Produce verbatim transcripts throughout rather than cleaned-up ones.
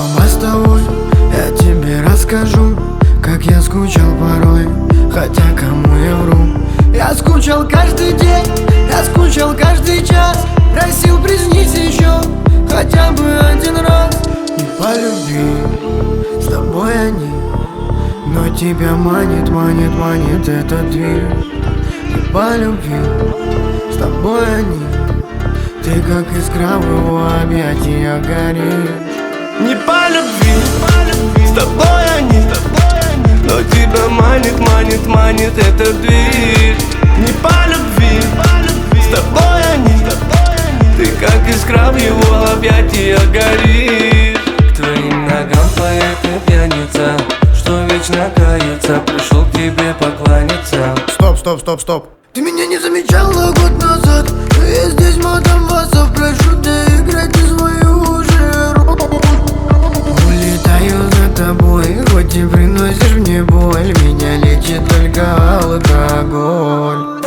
дома с тобой, я тебе расскажу, как я скучал порой, хотя кому я вру. Я скучал каждый день, я скучал каждый час, просил приснись еще хотя бы один раз. Не по любви, с тобой они, но тебя манит, манит, манит этот дверь. Не по любви, с тобой они, ты как искра в его объятиях горишь. Не по любви, с тобой они, но тебя манит, манит, манит эта дверь. Не по любви, с тобой они, ты как искра в его объятиях горишь. К твоим ногам поэт и пьяница, что вечно кается, пришел к тебе покланяться. Стоп, стоп, стоп, стоп. Ты меня не замечала год назад, но я здесь мадам Васов, прошу доиграть из моих ушей. Улетаю за тобой, хоть и приносишь мне боль, меня лечит только алкоголь.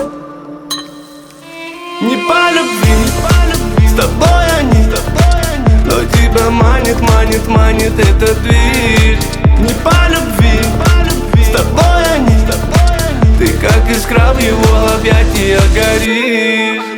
Не по любви, с тобой они, но тебя манит, манит, манит эта дверь. Не по любви, с тобой они, ты как искра в его объятиях горишь.